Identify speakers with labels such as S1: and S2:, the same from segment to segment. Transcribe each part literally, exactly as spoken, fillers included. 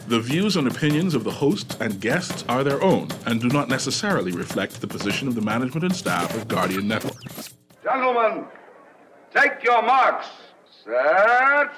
S1: The views and opinions of the host and guests are their own and do not necessarily reflect the position of the management and staff of Guardian Network.
S2: Gentlemen, take your marks. Set.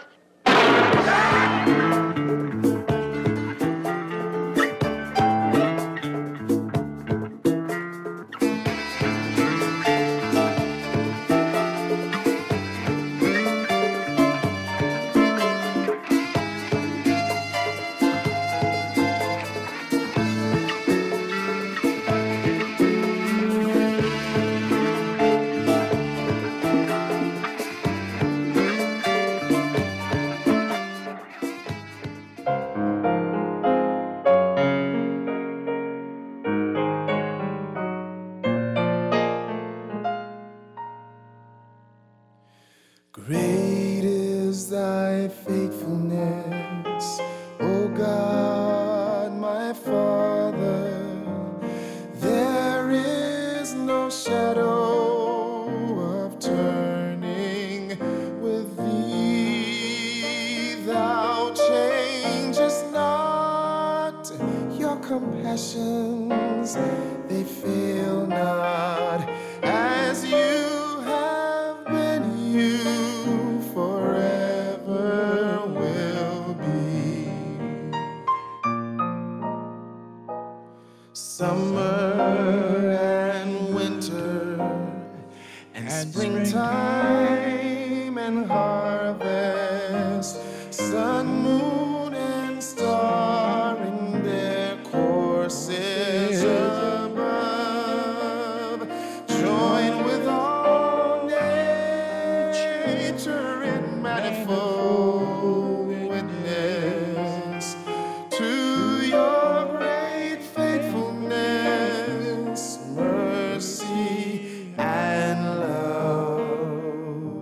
S3: Great is thy faithfulness, O God, my Father. There is no shadow of turning with thee. Thou changest not, your compassions, they fail not. As you have been, you forever will be. Summer and winter and springtime and harvest, sun, moon, and star in their courses above, join with all nature in manifold witness to your great faithfulness, mercy, and love.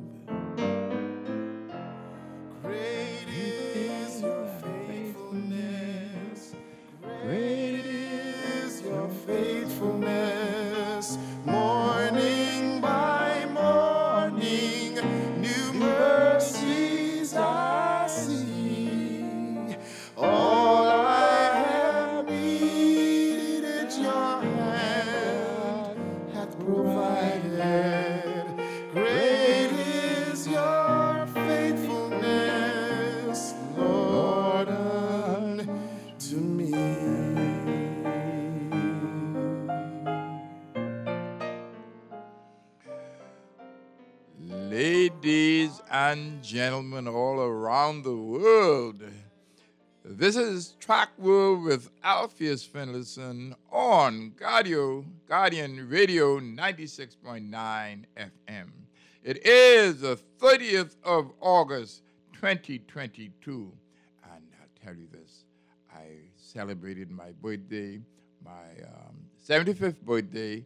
S3: Great is your faithfulness, great is your faithfulness, morning by morning, new mercies I see. All I have needed, your hand hath provided. Great is your faithfulness, Lord, unto me.
S4: Ladies and gentlemen all around the world, this is Track World with Alpheus Finlayson on Guardio, Guardian Radio ninety-six point nine F M. It is the thirtieth of August, twenty twenty-two. And I'll tell you this, I celebrated my birthday, my um, seventy-fifth birthday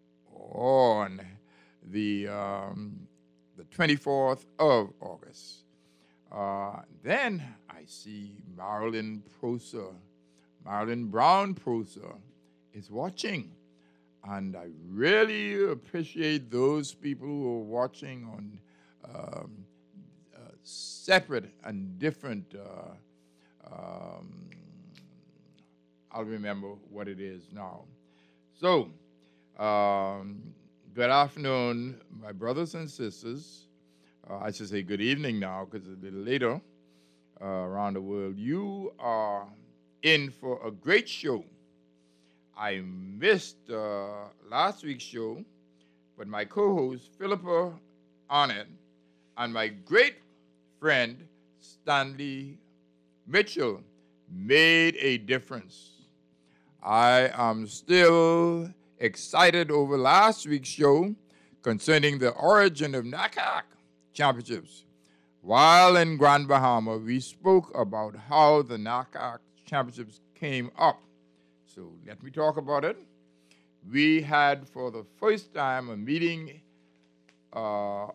S4: on the... Um, the twenty-fourth of August. Uh, then I see Marilyn Prosser, Marilyn Brown Prosser is watching. And I really appreciate those people who are watching on um, uh, separate and different, uh, um, I'll remember what it is now. So, um, good afternoon, my brothers and sisters. Uh, I should say good evening now because it's a little later uh, around the world. You are in for a great show. I missed uh, last week's show, but my co-host, Philippa Arnett, and my great friend, Stanley Mitchell, made a difference. I am still excited over last week's show concerning the origin of N A C A C championships. While in Grand Bahama, we spoke about how the N A C A C championships came up. So let me talk about it. We had, for the first time, a meeting uh,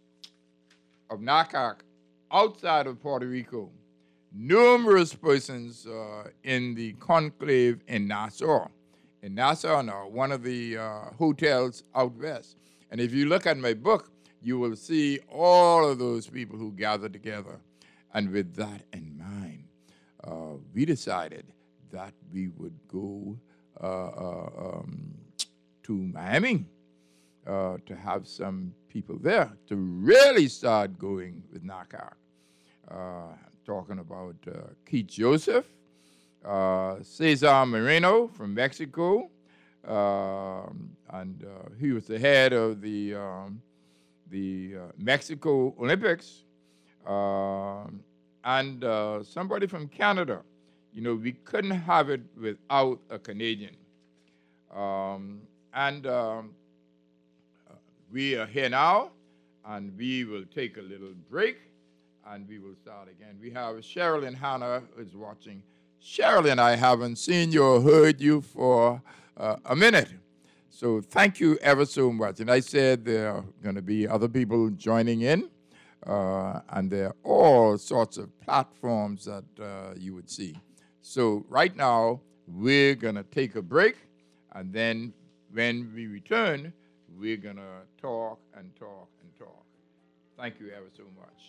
S4: of N A C A C outside of Puerto Rico. Numerous persons uh, in the conclave in Nassau. In Nassau, now, one of the uh, hotels out west. And if you look at my book, you will see all of those people who gathered together. And with that in mind, uh, we decided that we would go uh, uh, um, to Miami uh, to have some people there to really start going with NACAC. Uh, talking about uh, Keith Joseph, uh, Cesar Moreno from Mexico, um, and uh, he was the head of the um, the uh, Mexico Olympics, um, and uh, somebody from Canada. You know, we couldn't have it without a Canadian. Um, and um, we are here now, and we will take a little break, and we will start again. We have Sherilyn Hannah is watching. Sherilyn, I haven't seen you or heard you for uh, a minute. So thank you ever so much. And I said there are going to be other people joining in, uh, and there are all sorts of platforms that uh, you would see. So right now, we're going to take a break, and then when we return, we're going to talk and talk and talk. Thank you ever so much.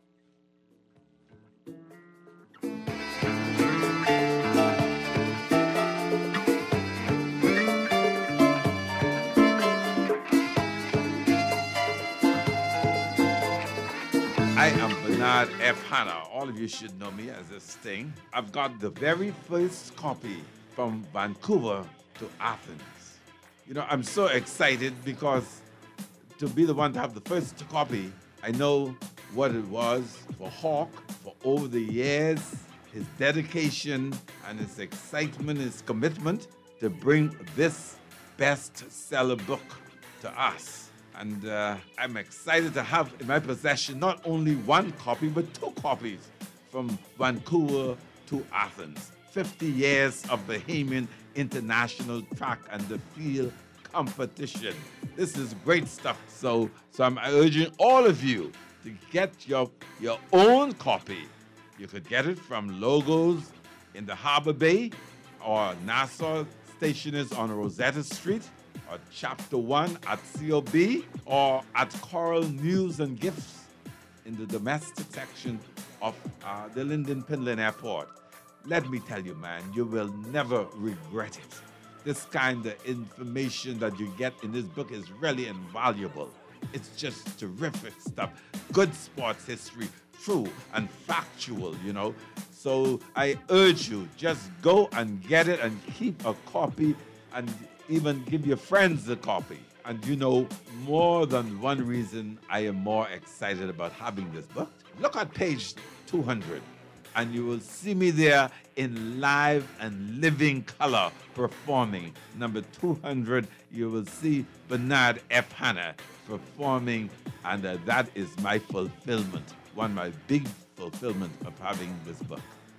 S5: I am Bernard F. Hanna. All of you should know me as this thing. I've got the very first copy from Vancouver to Athens. You know, I'm so excited because to be the one to have the first copy, I know what it was for Hawk for over the years, his dedication and his excitement, his commitment to bring this bestseller book to us. And uh, I'm excited to have in my possession not only one copy, but two copies from Vancouver to Athens. fifty years of Bahamian International Track and the Field Competition. This is great stuff. So, so I'm urging all of you to get your, your own copy. You could get it from Logos in the Harbor Bay, or Nassau Stationers on Rosetta Street, or Chapter One at C O B, or at Coral News and Gifts in the domestic section of uh, the Linden Pinland Airport. Let me tell you, man, you will never regret it. This kind of information that you get in this book is really invaluable. It's just terrific stuff. Good sports history, true and factual, you know. So I urge you, just go and get it and keep a copy and even give your friends a copy. And you know, more than one reason I am more excited about having this book. Look at page two hundred, and you will see me there in live and living color performing. Number two hundred, you will see Bernard F. Hanna performing, and uh, that is my fulfillment, one of my big fulfillment of having this book.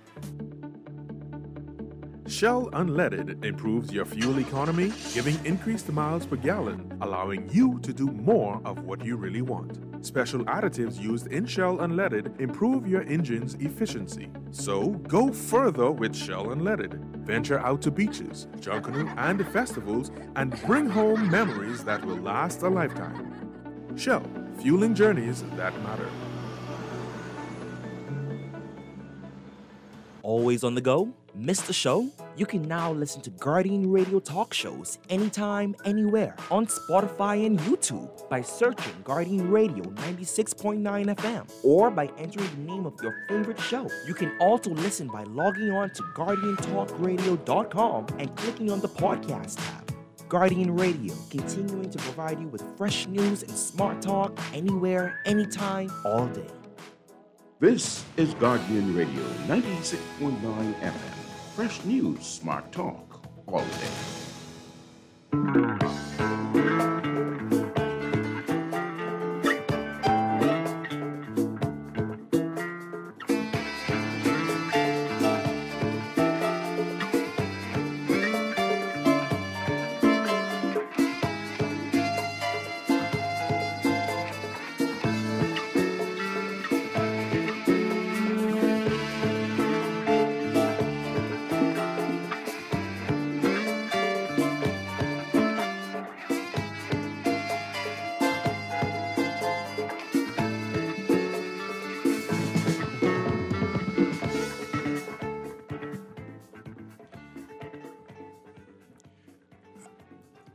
S1: Shell Unleaded improves your fuel economy, giving increased miles per gallon, allowing you to do more of what you really want. Special additives used in Shell Unleaded improve your engine's efficiency. So go further with Shell Unleaded. Venture out to beaches, Junkanoo, and festivals and bring home memories that will last a lifetime. Shell, fueling journeys that matter.
S6: Always on the go? Missed the show? You can now listen to Guardian Radio talk shows anytime, anywhere on Spotify and YouTube by searching Guardian Radio ninety-six point nine F M or by entering the name of your favorite show. You can also listen by logging on to guardian talk radio dot com and clicking on the podcast tab. Guardian Radio, continuing to provide you with fresh news and smart talk anywhere, anytime, all day.
S7: This is Guardian Radio ninety-six point nine F M. Fresh news, smart talk, all day.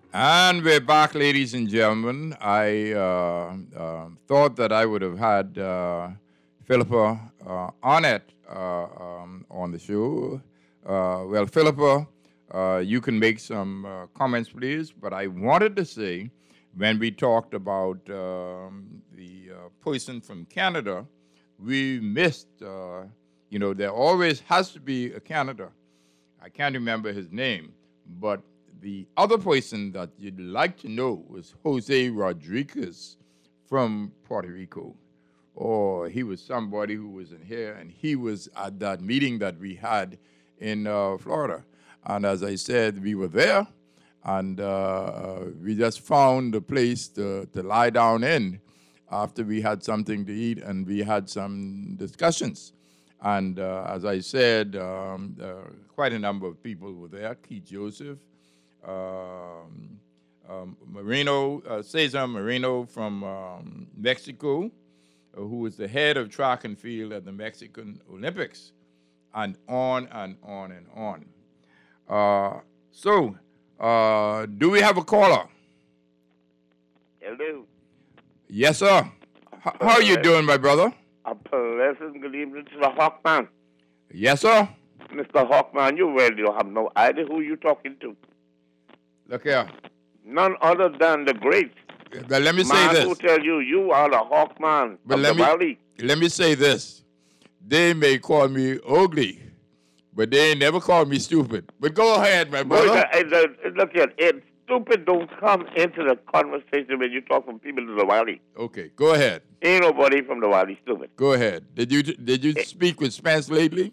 S4: And we're back, ladies and gentlemen. I uh, uh, thought that I would have had uh, Philippa uh, Arnett uh, um, on the show. Uh, well, Philippa, uh, you can make some uh, comments, please. But I wanted to say, when we talked about um, the uh, person from Canada, we missed, uh, you know, there always has to be a Canada. I can't remember his name, but the other person that you'd like to know was Jose Rodriguez from Puerto Rico. Or he was somebody who was in here, and he was at that meeting that we had in uh, Florida. And as I said, we were there, and uh, we just found a place to, to lie down in after we had something to eat, and we had some discussions. And uh, as I said, um, uh, quite a number of people were there. Keith Joseph, Um, um, Marino, uh, Cesar Marino from um, Mexico, uh, who was the head of track and field at the Mexican Olympics, and on and on and on. Uh, so, uh, do we have a caller?
S8: Hello.
S4: Yes, sir. H- how are you doing, my brother?
S8: A pleasant good evening to the Hawkman.
S4: Yes, sir.
S8: Mister Hawkman, you really have no idea who you're talking to.
S4: Look here.
S8: None other than the great
S4: But let me say
S8: man
S4: this.
S8: who tell you you are the Hawkman
S4: But
S8: of
S4: let
S8: the
S4: me
S8: valley.
S4: let me say this. They may call me ugly, but they ain't never called me stupid. But go ahead, my
S8: Boy,
S4: brother.
S8: uh, uh, look here, it, stupid don't come into the conversation when you talk from people to the valley.
S4: Okay, go ahead.
S8: Ain't nobody from the valley stupid.
S4: Go ahead. Did you did you speak with Spence lately?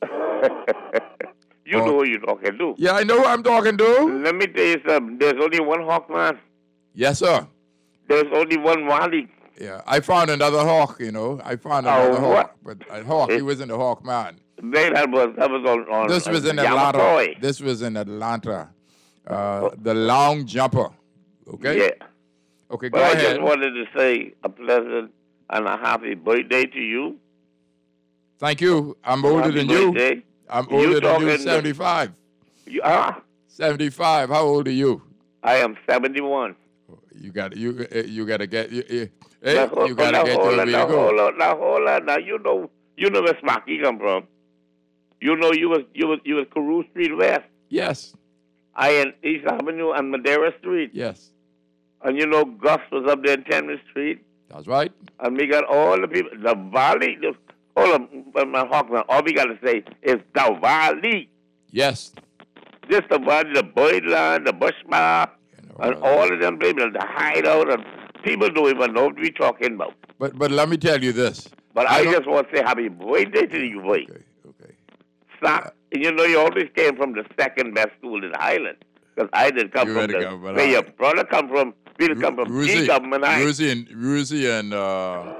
S8: You
S4: Oh.
S8: know who you're talking to.
S4: Yeah, I know who I'm talking to.
S8: Let me tell you something. There's only one Hawkman.
S4: Yes, sir.
S8: There's only one valley.
S4: Yeah, I found another hawk. You know, I found
S8: Oh,
S4: another
S8: what?
S4: hawk, but a hawk. He wasn't a hawk man.
S8: Man, that was that was on, on
S4: This was
S8: on
S4: in Atlanta.
S8: Yamakoy.
S4: This was in Atlanta. Uh, the long jumper. Okay.
S8: Yeah.
S4: Okay,
S8: But
S4: go
S8: I
S4: ahead.
S8: just wanted to say a pleasant and a happy birthday to you.
S4: Thank you. I'm older
S8: Happy
S4: than you.
S8: birthday.
S4: I'm
S8: You
S4: older than you.
S8: talking-
S4: seventy-five.
S8: You are?
S4: seventy-five. How old are you?
S8: I am seventy-one.
S4: You got you. uh, You got to get. You, you, hey,
S8: Now, hold-
S4: you got to
S8: now,
S4: get
S8: hold
S4: your
S8: on,
S4: way
S8: now,
S4: to go.
S8: hold on, now, hold on. Now, you know, you know where Smoky come from. You know you was you was you was Carew Street West.
S4: Yes.
S8: I in East Avenue and Madeira Street.
S4: Yes.
S8: And you know Gus was up there in Tenman Street.
S4: That's right.
S8: And we got all the people, the valley. The, hold on, my Hawkman. All we got to say is the valley.
S4: Yes.
S8: Just the valley, the Birdland, the Bushma,
S4: You know,
S8: and
S4: uh,
S8: all of them people, the hideout, and people don't even know what we're talking about.
S4: But but let me tell you this.
S8: But I,
S4: don't-
S8: just want to say happy birthday to you, boy.
S4: Okay. Okay.
S8: Sock. And you know, you always came from the second best school in the Highland. Because I didn't come
S4: You
S8: from
S4: better
S8: the,
S4: go, but
S8: where
S4: I-
S8: your brother come from. We didn't come from
S4: Ruzi,
S8: G government high.
S4: Ruzi and Ruzi and uh,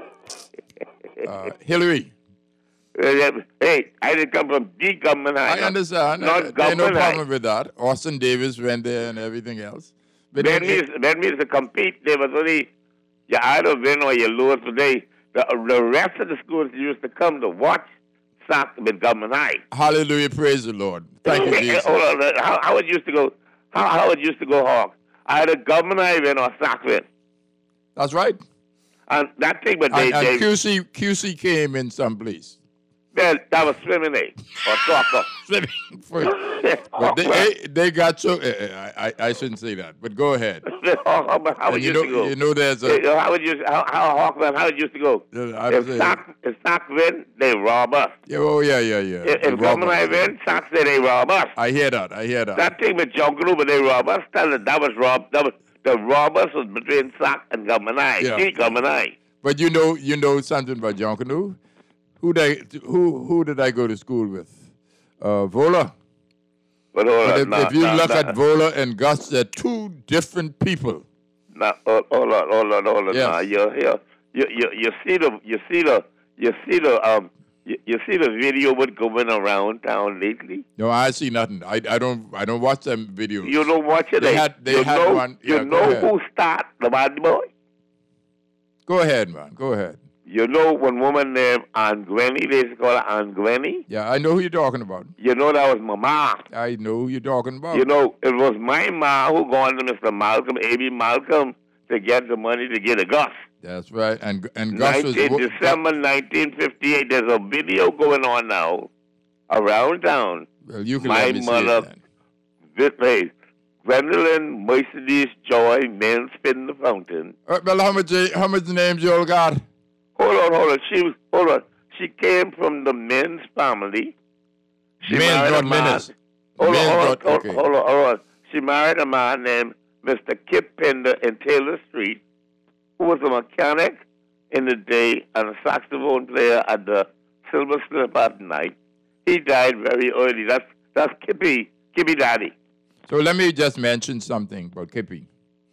S4: uh, Hillary.
S8: Uh, Hey, I didn't come from G government high.
S4: I understand.
S8: Not
S4: There's no
S8: government
S4: problem
S8: high.
S4: with that. Austin Davis went there and everything else. But
S8: That
S4: then
S8: means, that means to compete, there was only, you either win or you lose today. The, the rest of the schools used to come to watch soccer with government high.
S4: hallelujah, praise the Lord. Thank you, Jesus.
S8: Hold on, how, how it used to go, how, how it used to go, Hawk. Either government high win or soccer win.
S4: That's right.
S8: And that thing, but they,
S4: And, and
S8: they
S4: Q C Q C came in someplace.
S8: well, that was swimming aid or soccer.
S4: Swimming for- But they, they, they got so. uh, I, I I shouldn't say that, but go ahead.
S8: how, how, how it
S4: And you
S8: used
S4: know
S8: to go.
S4: you know there's
S8: Hey,
S4: a.
S8: how it used, how, how Hawkman, how it used to go.
S4: Uh, I
S8: If
S4: say-
S8: sock, if sock win, they rob us.
S4: Yeah, oh yeah, yeah, yeah.
S8: If,
S4: The
S8: if government high
S4: robbers.
S8: win, sock say they rob us.
S4: I hear that. I hear that.
S8: That thing with John Gruber, they rob us. Tell them that was rob. That was the robbers was between sock and government high.
S4: Yeah.
S8: See, government high.
S4: But you know, you know something about John Canoe. Who did I, who who did I go to school with? Uh, Vola.
S8: But hold
S4: But
S8: on,
S4: if,
S8: nah,
S4: if you
S8: nah,
S4: look
S8: nah,
S4: at Vola and Gus, they're two different people.
S8: nah, hold, hold on, hold on, hold on.
S4: Yes.
S8: Nah, you, you, you, you, you see the, you see the, you see the, um, you, you see the video what's going around town lately.
S4: No, I see nothing. I, I don't I don't watch them videos.
S8: You don't watch it.
S4: They
S8: eh?
S4: had- they
S8: you
S4: had
S8: know,
S4: one-
S8: You
S4: yeah, go
S8: know
S4: ahead.
S8: who start the bad boy?
S4: Go ahead, man. Go ahead.
S8: You know one woman named Aunt Gwenny, they used to call her Aunt Gwenny?
S4: Yeah, I know who you're talking about.
S8: You know that was my ma.
S4: I know who you're talking about.
S8: You know, it was my ma who gone to Mister Malcolm, A B Malcolm, to get the money to get a Gus.
S4: That's right. And and Gus was...
S8: nineteen, December nineteen fifty-eight. There's a video going on now around town.
S4: Well, you can
S8: my
S4: let me
S8: mother,
S4: see it
S8: this, hey, Gwendolyn, Mercedes, Joy, men spin the fountain.
S4: Uh, well, how much, how much names you all got?
S8: Hold on, hold on. She was, hold on. She came from the men's family. She
S4: Men's,
S8: married
S4: not
S8: a man.
S4: minutes.
S8: Hold on,
S4: Men's,
S8: hold on,
S4: not-
S8: hold,
S4: okay.
S8: hold on, hold on. She married a man named Mister Kip Pender in Taylor Street, who was a mechanic in the day and a saxophone player at the Silver Slip at night. He died very early. That's that's Kippy, Kippy Daddy.
S4: So let me just mention something about Kippy.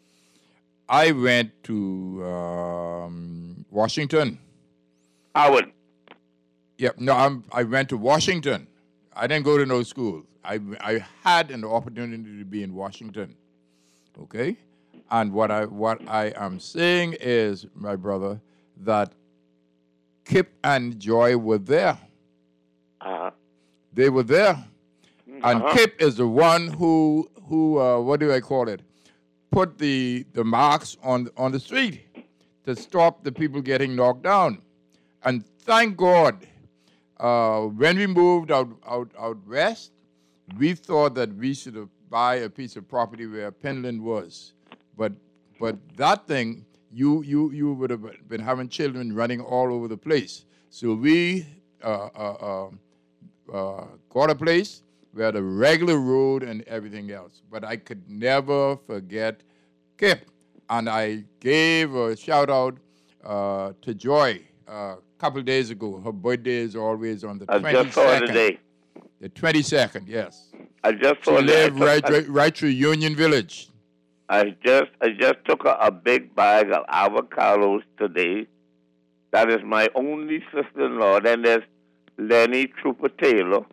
S4: I went to um, Washington.
S8: Howard.
S4: Yep. No, I'm, I went to Washington. I didn't go to no school. I, I had an opportunity to be in Washington. Okay? And what I what I am saying is, my brother, that Kip and Joy were there.
S8: Uh-huh.
S4: They were there. And
S8: Uh-huh.
S4: Kip is the one who who uh, what do I call it? Put the the marks on on the street to stop the people getting knocked down. And thank God, uh, when we moved out out out west, we thought that we should have buy a piece of property where Penland was, but but that thing you you you would have been having children running all over the place. So we uh, uh, uh, uh, got a place where the regular road and everything else. But I could never forget Kip, and I gave a shout out uh, to Joy a uh, couple days ago. Her birthday is always on the
S8: I
S4: twenty-second.
S8: just saw it today.
S4: The twenty-second, yes.
S8: I just
S4: She
S8: saw it.
S4: lived
S8: I
S4: right,
S8: took-
S4: right, right through Union Village.
S8: I just I just took a, a big bag of avocados today. That is my only sister-in-law. Then there's Lenny Trooper Taylor.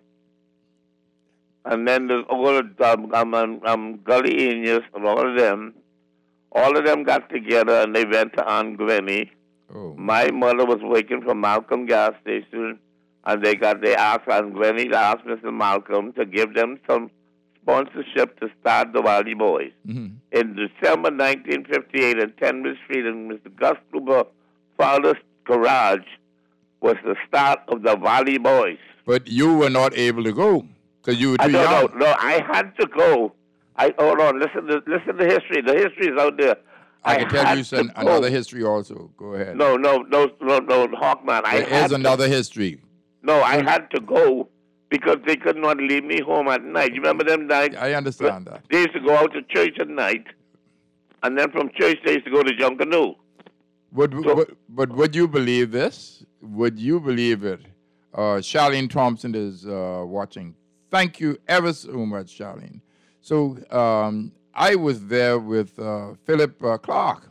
S8: And then there's all of um, um, um, um, Gully Enius and all of them. All of them got together and they went to Aunt Gwenny.
S4: Oh.
S8: My mother was working for Malcolm gas station, and they got they asked Aunt Gwenny to ask Mister Malcolm to give them some sponsorship to start the Valley Boys.
S4: Mhm.
S8: In December nineteen fifty-eight at Tenwood Street in Mister Gus Kluber father's garage was the start of the Valley Boys.
S4: But you were not able to go because you were
S8: I
S4: too
S8: don't
S4: young.
S8: know. No, I had to go. I hold on. Listen to listen to history. The history is out there.
S4: I can tell
S8: had
S4: you
S8: to
S4: some,
S8: go.
S4: another history also. Go ahead.
S8: No, no, no, no, no, Hawkman. I
S4: There
S8: had
S4: is
S8: to-
S4: another history.
S8: No, I had to go because they could not leave me home at night. You remember them nights?
S4: I understand that.
S8: They used to go out to church at night, and then from church they used to go to Junkanoo.
S4: Would, would, but would you believe this? Would you believe it? Uh, Charlene Thompson is uh, watching. Thank you ever so much, Charlene. So um, I was there with uh, Philip uh, Clark.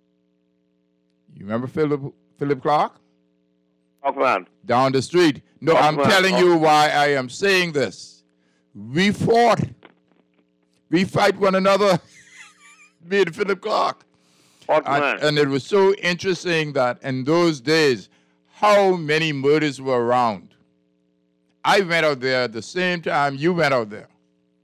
S4: You remember Philip Philip Clark?
S8: Hawkman.
S4: Down the street. No, I'm
S8: Hawkman,
S4: telling you why I am saying this. We fought. We fight one another. Me and Philip Clark. And,
S8: Hawkman.
S4: and it was so interesting that in those days, how many murders were around. I went out there at the same time you went out there.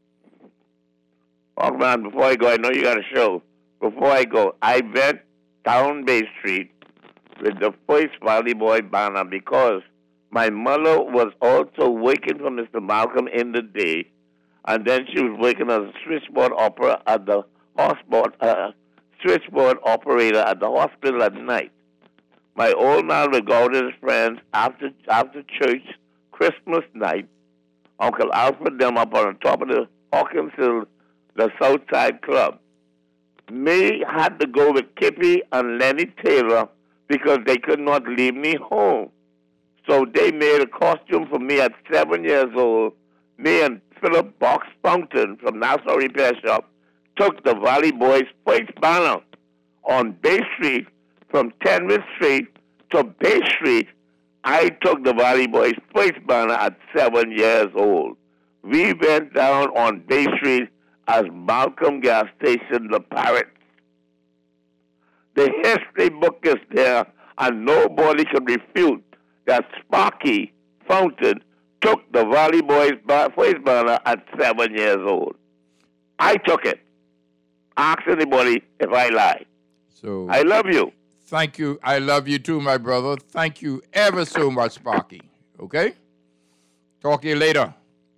S8: Hawkman, before I go, I know you got a show. Before I go, I went down Bay Street with the first Valley Boy banner because my mother was also working for Mister Malcolm in the day, and then she was working as a switchboard operator at the hospital, uh, switchboard operator at the hospital at night. My old man would go out with his friends after after church, Christmas night. Uncle Alfred them up on the top of the Hawkins Hill, the Southside Club. Me had to go with Kippy and Lenny Taylor because they could not leave me home. So they made a costume for me at seven years old. Me and Philip Box Fountain from Nassau Repair Shop took the Valley Boys' first banner on Bay Street from Tenwood Street to Bay Street. I took the Valley Boys' first banner at seven years old. We went down on Bay Street as Malcolm Gas Station, the Parrots. The history book is there. and nobody can refute that Sparky Fountain took the Valley Boys voice banner at seven years old. I took it. Ask anybody if I lie.
S4: So
S8: I love you.
S4: Thank you. I love you too, my brother. Thank you ever so much, Sparky. Okay? Talk to you later.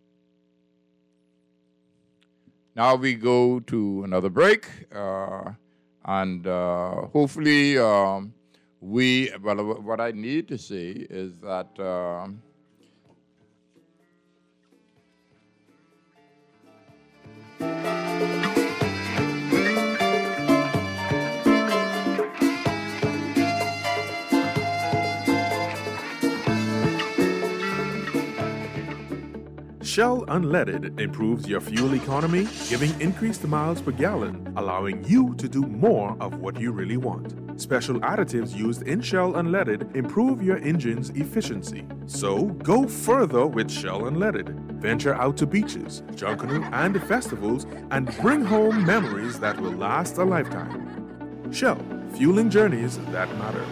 S4: Now we go to another break. Uh, and uh, hopefully um, we, well, what I need to say is that uh,
S1: Shell Unleaded improves your fuel economy, giving increased miles per gallon, allowing you to do more of what you really want. Special additives used in Shell Unleaded improve your engine's efficiency. So go further with Shell Unleaded. Venture out to beaches, Junkanoo, and festivals and bring home memories that will last a lifetime. Shell, fueling journeys that matter.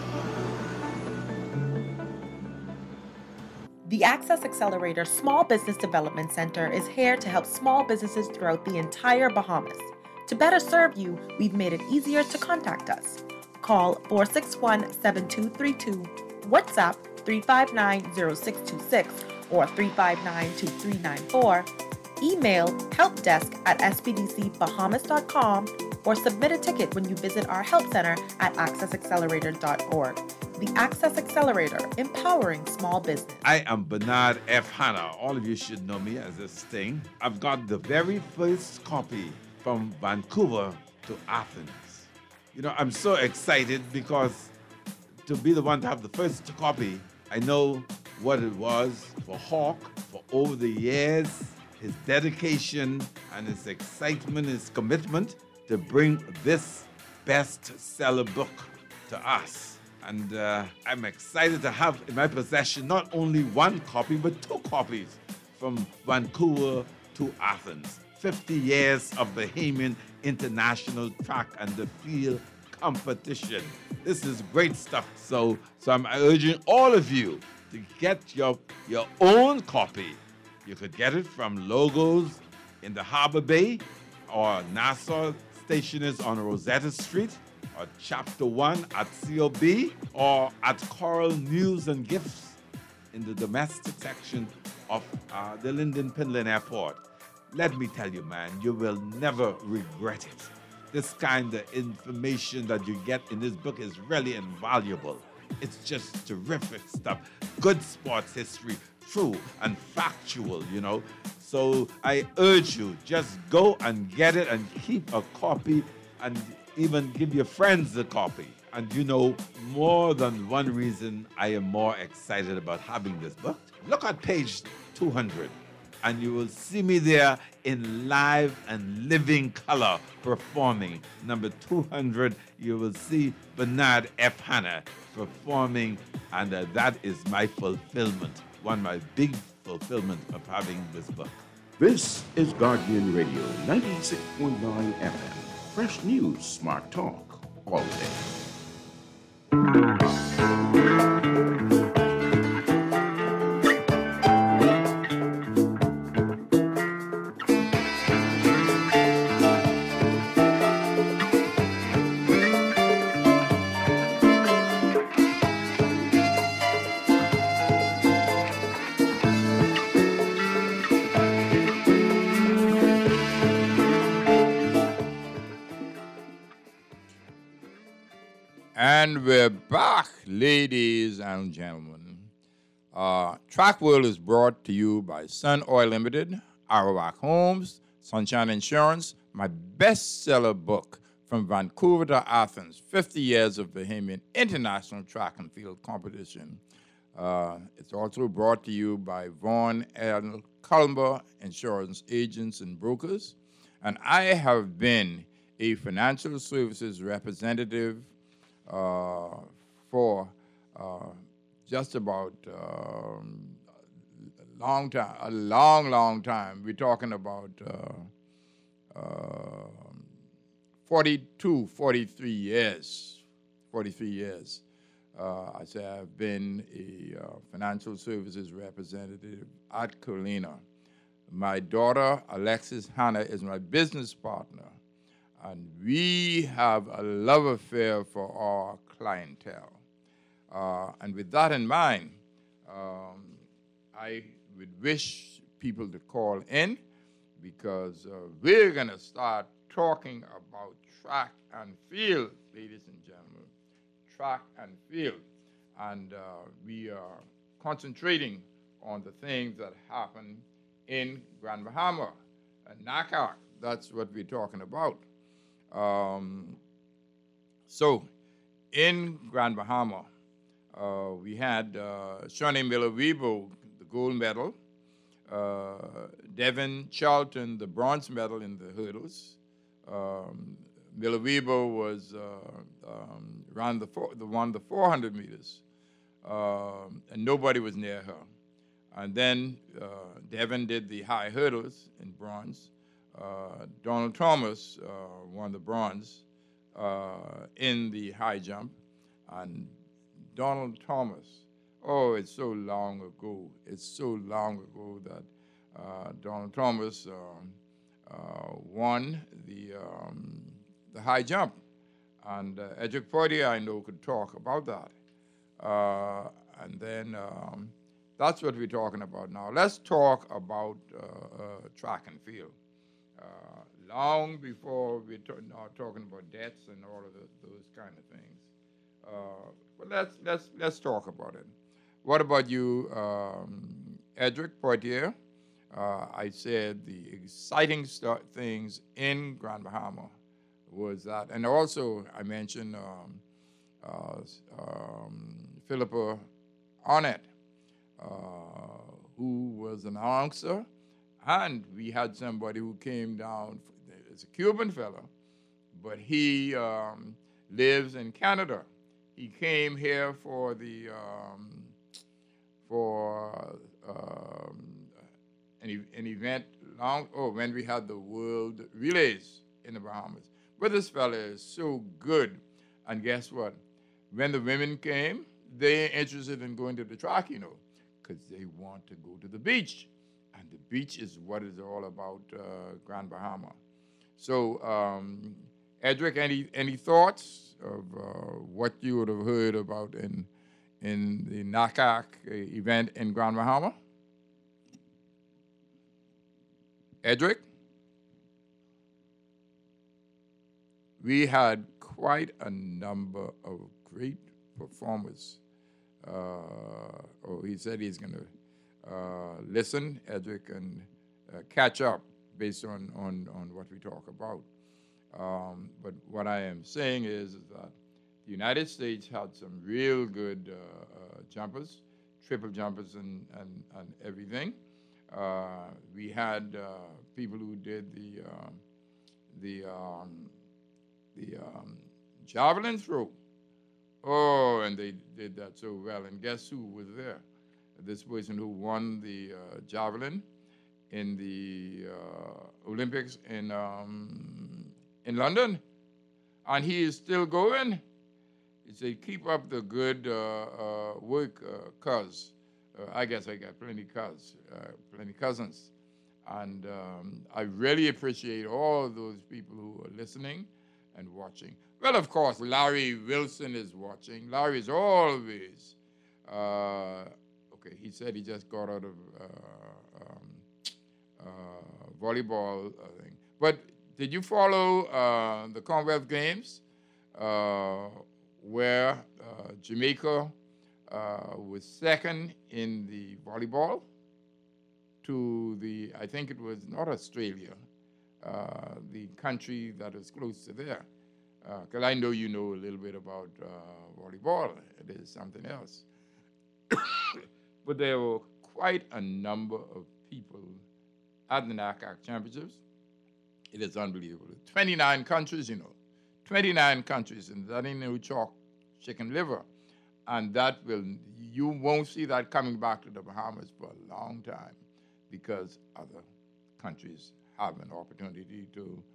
S9: The Access Accelerator Small Business Development Center is here to help small businesses throughout the entire Bahamas. To better serve you, we've made it easier to contact us. Call four six one, seven two three two, WhatsApp three five nine, zero six two six or three five nine, two three nine four, email helpdesk at s b d c bahamas dot com, or submit a ticket when you visit our help center at access accelerator dot org. The Access Accelerator, empowering small business.
S5: I am Bernard F. Hanna. All of you should know me as this thing. I've got the very first copy from Vancouver to Athens. You know, I'm so excited because to be the one to have the first copy, I know what it was for Hawk for over the years, his dedication and his excitement, his commitment to bring this bestseller book to us. And uh, I'm excited to have in my possession not only one copy, but two copies from Vancouver to Athens. fifty years of Bahamian International Track and the Field Competition. This is great stuff. So, so I'm urging all of you to get your, your own copy. You could get it from Logos in the Harbor Bay or Nassau Stationers on Rosetta Street, or Chapter one at C O B, or at Coral News and Gifts in the domestic section of uh, the Linden Pinland Airport. Let me tell you, man, you will never regret it. This kind of information that you get in this book is really invaluable. It's just terrific stuff. Good sports history, true and factual, you know. So I urge you, just go and get it and keep a copy and even give your friends a copy. And you know, more than one reason I am more excited about having this book. Look at page two hundred, and you will see me there in live and living color performing. Number two hundred, you will see Bernard F. Hanna performing, and uh, that is my fulfillment, one of my big fulfillment of having this book.
S7: This is Guardian Radio, ninety-six point nine F M. Fresh news, smart talk, all day.
S4: And we're back, ladies and gentlemen. Uh, Track World is brought to you by Sun Oil Limited, Arawak Homes, Sunshine Insurance, my bestseller book, From Vancouver to Athens, fifty years of Bahamian International Track and Field Competition. Uh, it's also brought to you by Vaughn L. Culmer Insurance Agents and Brokers. And I have been a financial services representative Uh, for uh, just about um, a long time, a long, long time. We're talking about uh, uh, forty-two, forty-three years, forty-three years. Uh, I say I've been a uh, financial services representative at Colina. My daughter, Alexis Hannah, is my business partner, and we have a love affair for our clientele. Uh, and with that in mind, um, I would wish people to call in because uh, we're going to start talking about track and field, ladies and gentlemen. Track and field. And uh, we are concentrating on the things that happen in Grand Bahama and N A C A C. That's what we're talking about. Um, so in Grand Bahama, uh, we had uh, Shawnee Miller-Weibo, the gold medal, uh, Devin Charlton, the bronze medal in the hurdles. Um, Miller-Weibo was uh, um, ran the, four, the won the four hundred meters, um, and nobody was near her. And then uh, Devin did the high hurdles in bronze. Uh, Donald Thomas uh, won the bronze uh, in the high jump. And Donald Thomas, oh, it's so long ago. It's so long ago that uh, Donald Thomas um, uh, won the, um, the high jump. And uh, Edric Poitier, I know, could talk about that. Uh, and then um, that's what we're talking about now. Let's talk about uh, uh, track and field. Uh, long before we're to- now talking about deaths and all of the, those kind of things. Uh, but let's let's let's talk about it. What about you, um, Edric Poitier? Uh, I said the exciting start things in Grand Bahama was that, and also I mentioned um, uh, um, Philippa Arnett, uh, who was an announcer, and we had somebody who came down. It's a Cuban fellow, but he um, lives in Canada. He came here for the um, for um, an, e- an event long oh when we had the World Relays in the Bahamas. But this fella is so good, and guess what? When the women came, they're interested in going to the track, you know, because they want to go to the beach, and the beach is what it's all about, uh, Grand Bahama. So, um, Edric, any any thoughts of uh, what you would have heard about in in the N A C A C event in Grand Bahama? Edric? We had quite a number of great performers. Uh, oh, he said he's going to uh, listen, Edric, and uh, catch up based on, on, on what we talk about. Um, but what I am saying is, is that the United States had some real good uh, uh, jumpers, triple jumpers and, and, and everything. Uh, we had uh, people who did the, uh, the, um, the um, javelin throw. Oh, and they did that so well. And guess who was there? This person who won the uh, javelin in the uh, Olympics in um, in London, and he is still going. He said, "Keep up the good uh, uh, work, uh, cuz." Uh, I guess I got plenty cuz, uh, plenty cousins, and um, I really appreciate all of those people who are listening and watching. Well, of course, Larry Wilson is watching. Larry is always. Uh, okay, he said he just got out of uh, um, uh, volleyball uh, thing. But did you follow uh, the Commonwealth Games, uh, where uh, Jamaica uh, was second in the volleyball to the, I think it was not Australia, uh, the country that is close to there. Because uh, I know you know a little bit about uh, volleyball. It is something else. But there were quite a number of people at the N A C A C Championships. It is unbelievable. twenty-nine countries, you know. twenty-nine countries, and that ain't no chalk chicken liver. And that will, you won't see that coming back to the Bahamas for a long time because other countries have an opportunity to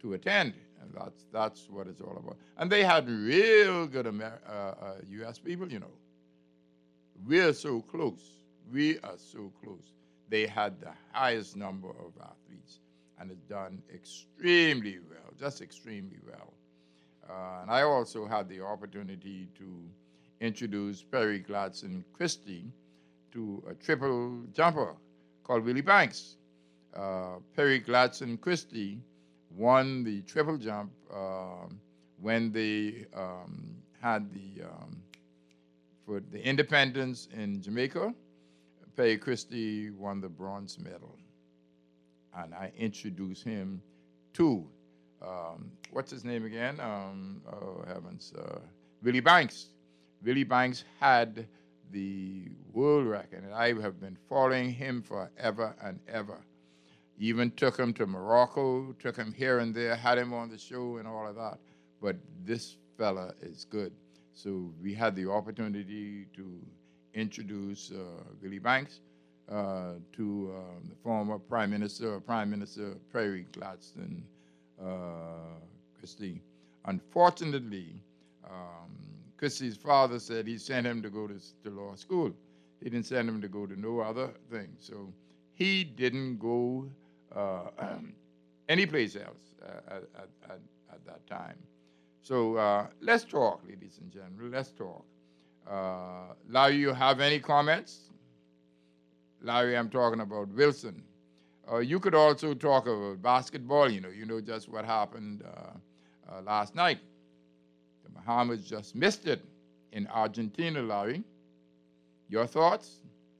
S4: to attend. And that's that's what it's all about. And they had real good Amer- uh, uh, U S people, you know. We're so close. We are so close. They had the highest number of athletes, and it's done extremely well, just extremely well. Uh, and I also had the opportunity to introduce Perry Gladson Christie to a triple jumper called Willie Banks. Uh, Perry Gladson Christie won the triple jump uh, when they um, had the, um, for the independence in Jamaica. Perry Christie won the bronze medal. And I introduced him to, um, what's his name again? Um, oh, heavens. Uh, Willie Banks. Willie Banks had the world record, and I have been following him forever and ever. Even took him to Morocco, took him here and there, had him on the show and all of that. But this fella is good. So we had the opportunity to introduce uh, Willie Banks uh, to uh, the former Prime Minister, Prime Minister Perry Gladson uh, Christie. Unfortunately, um, Christie's father said he sent him to go to, to law school. He didn't send him to go to no other thing. So he didn't go uh, any place else uh, at, at, at that time. So uh, let's talk, ladies and gentlemen, let's talk. Uh, Larry, you have any comments? Larry, I'm talking about Wilson. Uh, you could also talk about basketball, you know, you know just what happened uh, uh, last night. The Bahamas just missed it in Argentina, Larry. Your thoughts?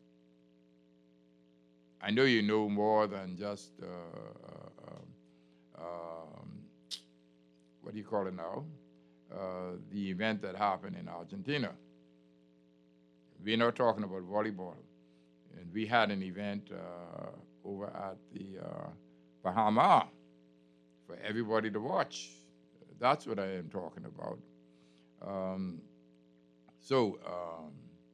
S4: I know you know more than just, uh, uh, um, what do you call it now? Uh, the event that happened in Argentina. We're not talking about volleyball. And we had an event uh, over at the uh, Bahama for everybody to watch. That's what I am talking about. Um, so, um,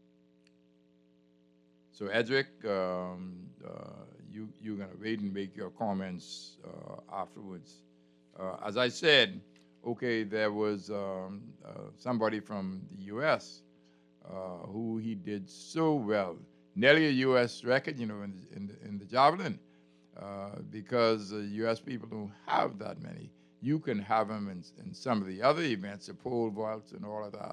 S4: so Edric, um, uh, you, you're going to wait and make your comments uh, afterwards. Uh, as I said, okay, there was um, uh, somebody from the U S uh, who he did so well. Nearly a U S record, you know, in the, in the, in the javelin, uh, because uh, U S people don't have that many. You can have them in, in some of the other events, the pole vaults and all of that.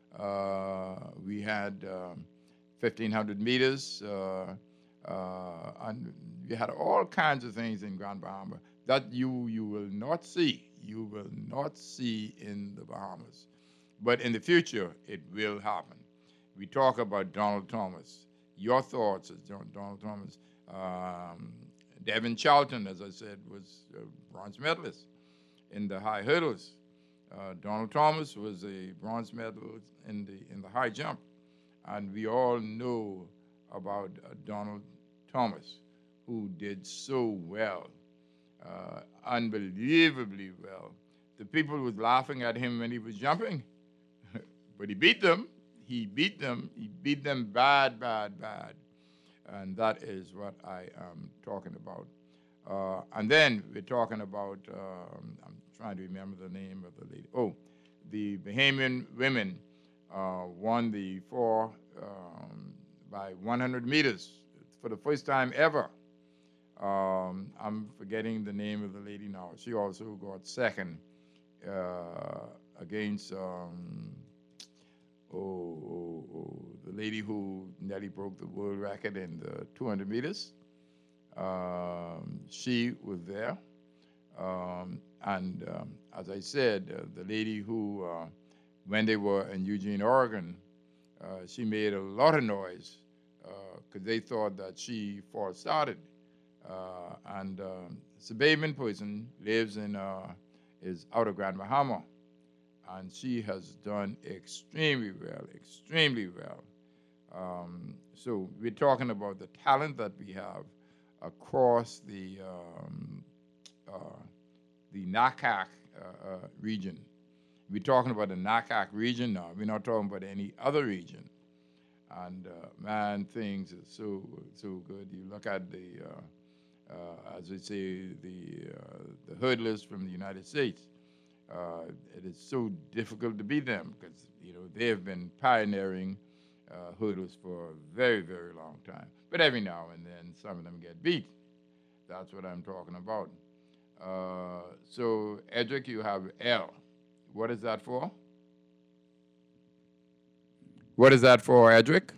S4: Uh, we had um, fifteen hundred meters, uh, uh, and we had all kinds of things in Grand Bahama that you, you will not see. You will not see in the Bahamas. But in the future, it will happen. We talk about Donald Thomas. Your thoughts as Donald Thomas. Um, Devin Charlton, as I said, was a bronze medalist in the high hurdles. Uh, Donald Thomas was a bronze medalist in the in the high jump, and we all know about uh, Donald Thomas, who did so well, uh, unbelievably well. The people was laughing at him when he was jumping, but he beat them. He beat them. He beat them bad, bad, bad. And that is what I am talking about. Uh, and then we're talking about, um, I'm trying to remember the name of the lady. Oh, the Bahamian women uh, won the four um, by one hundred meters for the first time ever. Um, I'm forgetting the name of the lady now. She also got second uh, against, um, oh, oh, oh, the lady who nearly broke the world record in the two hundred meters. Um, she was there. Um, and um, as I said, uh, the lady who, uh, when they were in Eugene, Oregon, uh, she made a lot of noise because uh, they thought that she false started. Uh, and um, it's a Bahamian person, lives in, uh, is out of Grand Bahama. And she has done extremely well, extremely well. Um, so we're talking about the talent that we have across the um, uh, the N A C A C uh, uh, region. We're talking about the N A C A C region now. We're not talking about any other region. And uh, man, things are so so good. You look at the uh, uh, as we say, the, uh, the hurdlers from the United States. Uh, it is so difficult to beat them because, you know, they have been pioneering uh, hurdles for a very, very long time. But every now and then, some of them get beat. That's what I'm talking about. Uh, so, Edric, you have L. What is that for? What is that for, Edric?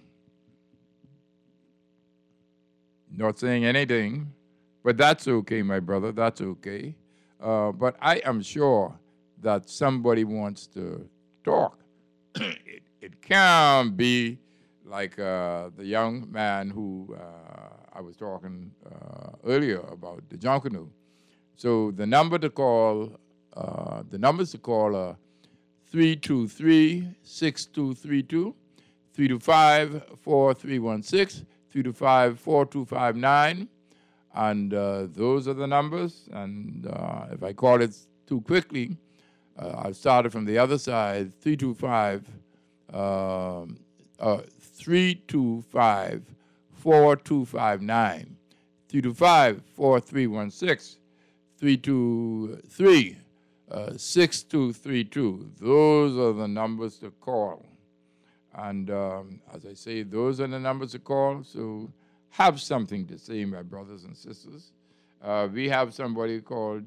S4: Not saying anything, but that's okay, my brother. That's okay. Uh, but I am sure that somebody wants to talk. it, it can be like uh, the young man who uh, I was talking uh, earlier about, the Junkanoo. So the number to call, uh, the numbers to call are three two three, six two three two, three two five, four three one six, three two five, four two five nine. And uh, those are the numbers. And uh, if I call it too quickly, uh, I'll start it from the other side, three two five, um, uh, three two five, four two five nine, three two five, four three one six, three two three, six two three two. Those are the numbers to call. And um, as I say, those are the numbers to call. So have something to say, my brothers and sisters. Uh, we have somebody called,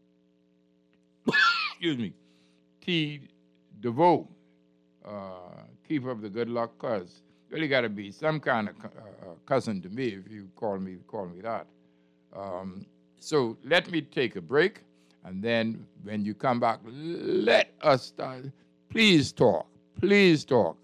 S4: excuse me, T. DeVoe, uh, keeper of the good luck cuz. Really got to be some kind of uh, cousin to me if you call me call me that. Um, so let me take a break, and then when you come back, let us start. Please talk. Please talk.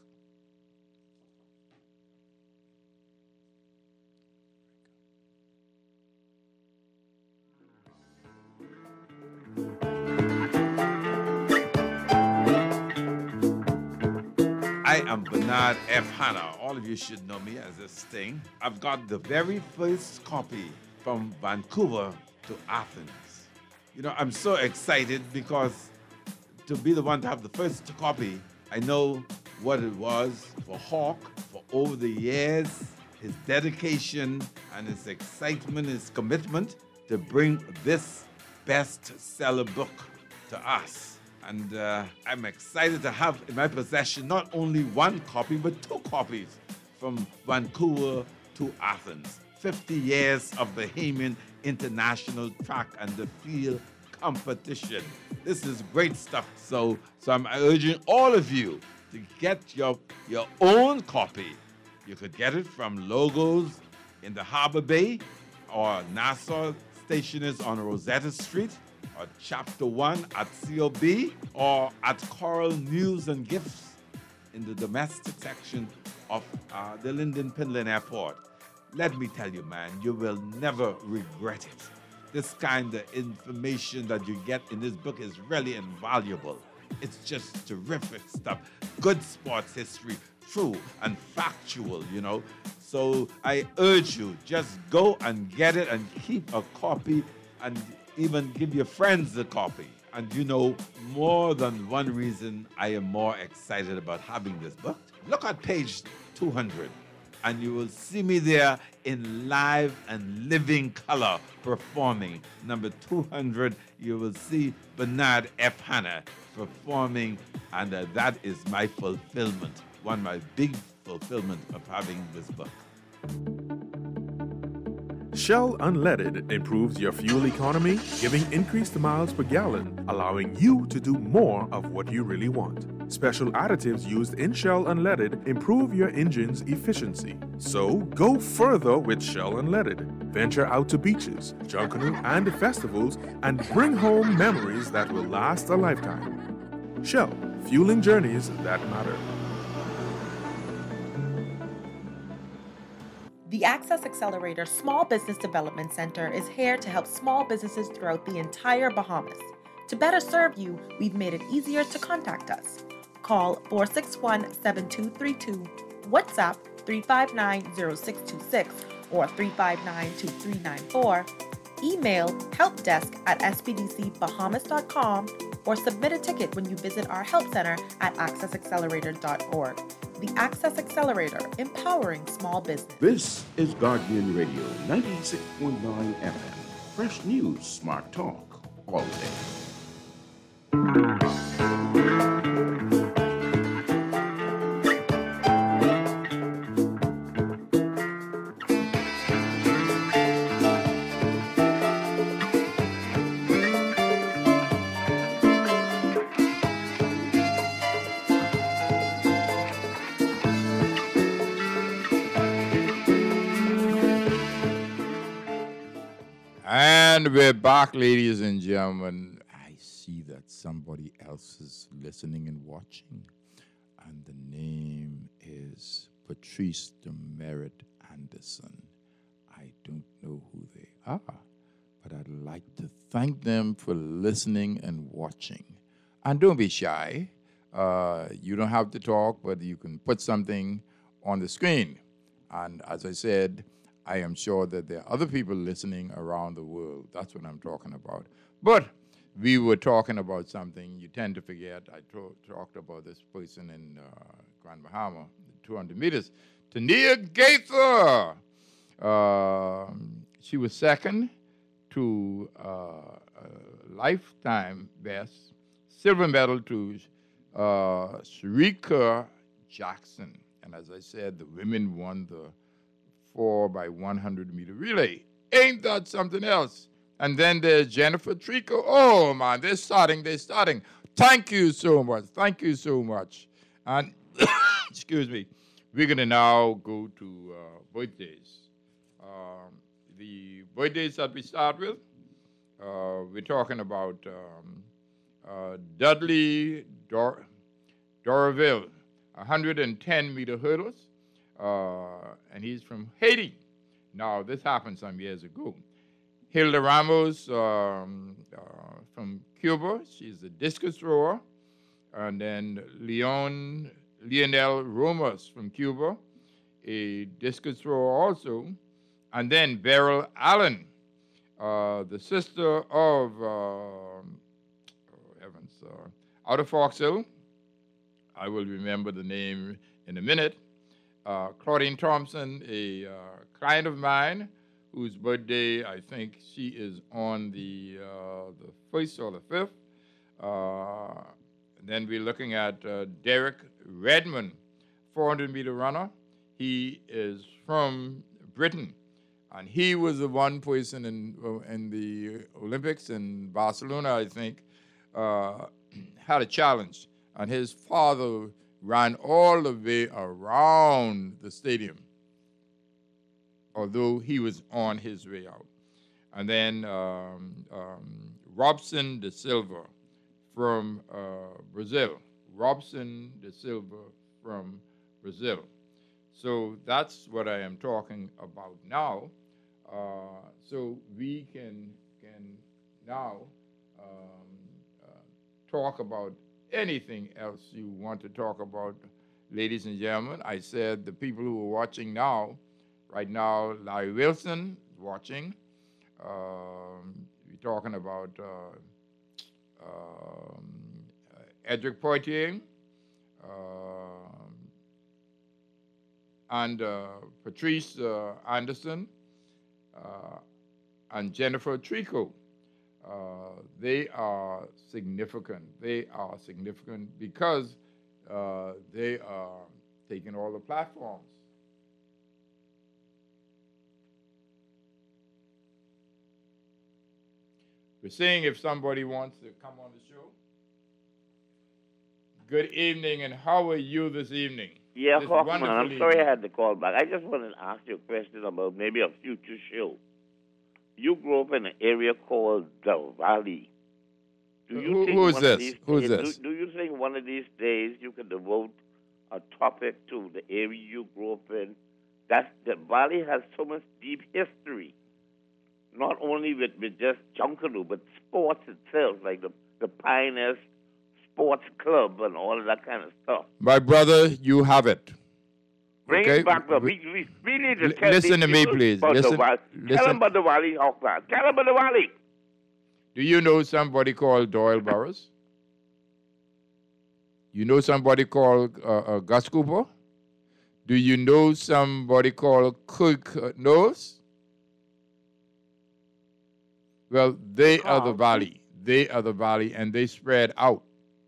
S5: I am Bernard F. Hanna. All of you should know me as this thing. I've got the very first copy from Vancouver to Athens. You know, I'm so excited because to be the one to have the first copy, I know what it was for Hawk for over the years, his dedication and his excitement, his commitment to bring this bestseller book to us. And uh, I'm excited to have in my possession not only one copy, but two copies from Vancouver to Athens. fifty years of Bahamian International Track and the Field Competition. This is great stuff. So, so I'm urging all of you to get your, your own copy. You could get it from Logos in the Harbor Bay, or Nassau Stationers on Rosetta Street, or Chapter one at C O B, or at Coral News and Gifts in the domestic section of uh, the Linden Pinland Airport. Let me tell you, man, you will never regret it. This kind of information that you get in this book is really invaluable. It's just terrific stuff. Good sports history, true and factual, you know. So I urge you, just go and get it and keep a copy and even give your friends a copy. And you know, more than one reason I am more excited about having this book. Look at page two hundred, and you will see me there in live and living color performing. Number two hundred, you will see Bernard F. Hanna performing, and uh, that is my fulfillment, one of my big fulfillment of having this book.
S1: Shell Unleaded improves your fuel economy, giving increased miles per gallon, allowing you to do more of what you really want. Special additives used in Shell Unleaded improve your engine's efficiency. So go further with Shell Unleaded. Venture out to beaches, Junkanoo, and festivals and bring home memories that will last a lifetime. Shell, fueling journeys that matter.
S9: The Access Accelerator Small Business Development Center is here to help small businesses throughout the entire Bahamas. To better serve you, we've made it easier to contact us. Call four six one, seven two three two, WhatsApp three five nine, zero six two six or three five nine, two three nine four, email helpdesk at s b d c bahamas dot com, or submit a ticket when you visit our help center at access accelerator dot org. The Access Accelerator, empowering small business.
S7: This is Guardian Radio, ninety-six point nine F M. Fresh news, smart talk, all day.
S4: And we're back, ladies and gentlemen. I see that somebody else is listening and watching. And the name is Patrice Demerit Anderson. I don't know who they are, but I'd like to thank them for listening and watching. And don't be shy. Uh, you don't have to talk, but you can put something on the screen. And as I said, I am sure that there are other people listening around the world. That's what I'm talking about. But we were talking about something you tend to forget. I to- talked about this person in uh, Grand Bahama, two hundred meters. Tania Gaither. Uh, she was second to uh, a lifetime best silver medal to uh, Sharika Jackson. And as I said, the women won the four by one hundred meter relay. Ain't that something else? And then there's Jennifer Trico. Oh, man, they're starting, they're starting. Thank you so much. Thank you so much. And, excuse me, we're going to now go to uh, birthdays. Um, the birthdays that we start with, uh, we're talking about um, uh, Dudley Dor- Doraville, one hundred ten meter hurdles. Uh, and he's from Haiti. Now, this happened some years ago. Hilda Ramos um, uh, from Cuba. She's a discus thrower. And then Leon, Lionel Romas from Cuba, a discus thrower also. And then Beryl Allen, uh, the sister of uh, oh, Evans, uh, out of Fox Hill. I will remember the name in a minute. Uh, Claudine Thompson, a uh, client of mine, whose birthday I think she is on the uh, the first or the fifth. Uh, then we're looking at uh, Derek Redmond, four hundred meter runner. He is from Britain, and he was the one person in uh, in the Olympics in Barcelona, I think, uh, had a challenge, and his father ran all the way around the stadium, although he was on his way out. And then um, um, Robson de Silva from uh, Brazil. Robson de Silva from Brazil. So that's what I am talking about now. Uh, so we can, can now um, uh, talk about anything else you want to talk about, ladies and gentlemen. I said the people who are watching now, right now, Larry Wilson watching. Um, we're talking about uh, um, Edric Poitier um, and uh, Patrice uh, Anderson uh, and Jennifer Trico. Uh, they are significant. They are significant because uh, they are taking all the platforms. We're seeing if somebody wants to come on the show. Good evening, and how are you this evening?
S8: Yeah,
S4: This
S8: Hoffman,
S4: wonderful
S8: I'm sorry
S4: evening.
S8: I had to call back. I just wanted to ask you a question about maybe a future show. You grew up in an area called the Valley. Do you
S4: Who-
S8: think
S4: who is
S8: one of
S4: this?
S8: these
S4: Who is
S8: days-
S4: this?
S8: Do, do you think one of these days you could devote a topic to the area you grew up in? That the Valley has so much deep history, not only with, with just Junkanoo, but sports itself, like the, the Pioneers Sports Club and all of that kind of stuff.
S4: My brother, you have it.
S8: Bring
S4: Okay?
S8: it back up.
S4: We-
S8: We, we, we need to
S4: L-
S8: tell
S4: listen
S8: these
S4: to me,
S8: people
S4: please.
S8: about
S4: Listen-
S8: the Valley. Tell
S4: listen.
S8: them about the Valley, Hoffman. Tell them about the Valley.
S4: Do you know somebody called Doyle Burroughs? You know somebody called uh, uh, Gus Cooper? Do you know somebody called Cook uh, Knowles? Well, they are the valley. They are the valley, and they spread out.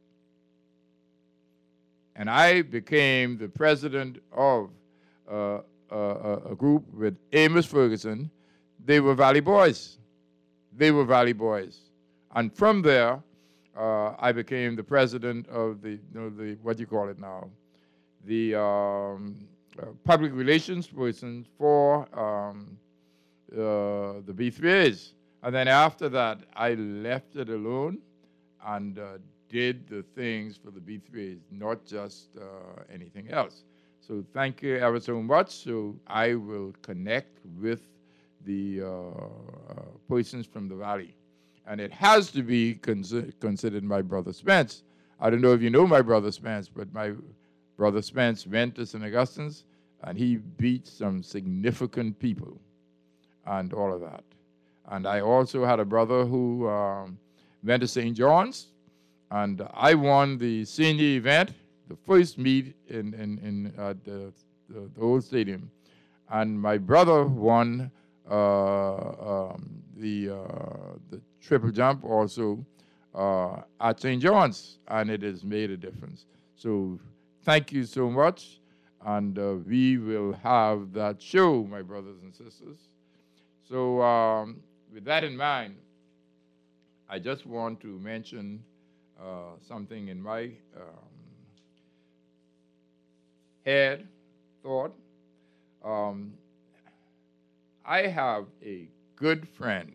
S4: And I became the president of uh, uh, a group with Amos Ferguson. They were Valley Boys. They were Valley Boys. And from there, uh, I became the president of the, you know, the what do you call it now? The um, uh, public relations person for um, uh, the B three As. And then after that, I left it alone and uh, did the things for the B three As, not just uh, anything else. So thank you ever so much. So I will connect with the uh, uh, persons from the Valley. And it has to be consi- considered my brother Spence. I don't know if you know my brother Spence, but my brother Spence went to Saint Augustine's, and he beat some significant people and all of that. And I also had a brother who um, went to Saint John's, and I won the senior event, the first meet in, in, in at the, the, the old stadium. And my brother won uh, um, the, uh, the triple jump also uh, at Saint John's, and it has made a difference. So thank you so much, and uh, we will have that show, my brothers and sisters. So um, with that in mind, I just want to mention uh, something in my um, head, thought. Um, I have a good friend,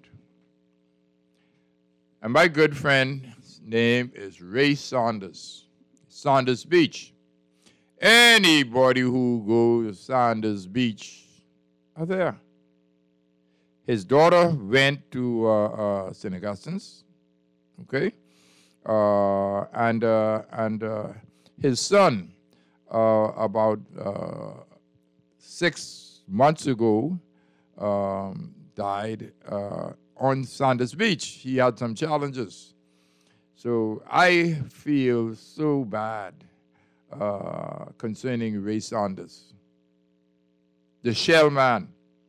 S4: and my good friend's name is Ray Saunders, Saunders Beach. Anybody who goes to Saunders Beach are there. His daughter went to uh, uh, Saint Augustine's, okay, uh, and uh, and uh, his son, uh, about uh, six months ago, um, died uh, on Saunders Beach. He had some challenges, so I feel so bad uh, concerning Ray Saunders, the Shell man.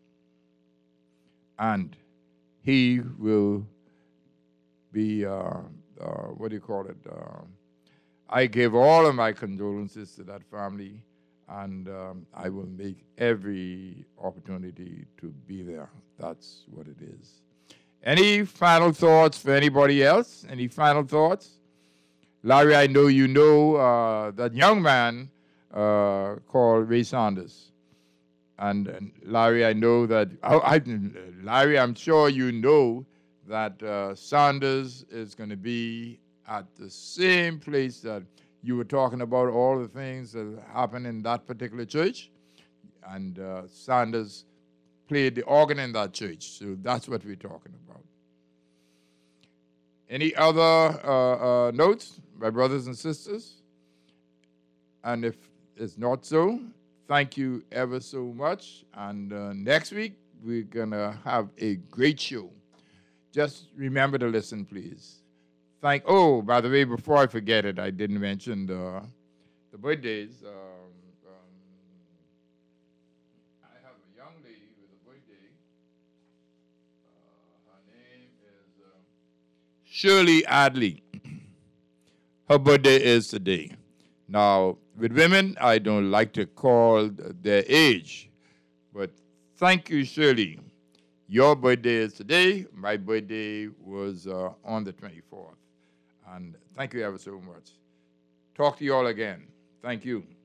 S4: And he will be, uh, uh, what do you call it? Uh, I give all of my condolences to that family, and um, I will make every opportunity to be there. That's what it is. Any final thoughts for anybody else? Any final thoughts? Larry, I know you know uh, that young man uh, called Ray Saunders. And, and Larry, I know that, I, I, Larry, I'm sure you know that uh, Saunders is going to be at the same place that you were talking about, all the things that happened in that particular church. And uh, Saunders played the organ in that church. So that's what we're talking about. Any other uh, uh, notes, my brothers and sisters? And if it's not so, thank you ever so much. And uh, next week, we're going to have a great show. Just remember to listen, please. Thank. Oh, by the way, before I forget it, I didn't mention the, the birthdays. Um, um, I have a young lady with a birthday. Uh, her name is uh, Shirley Adley. Her birthday is today. Now, with women, I don't like to call their age, but thank you, Shirley. Your birthday is today. My birthday was uh, on the twenty-fourth. And thank you ever so much. Talk to you all again. Thank you.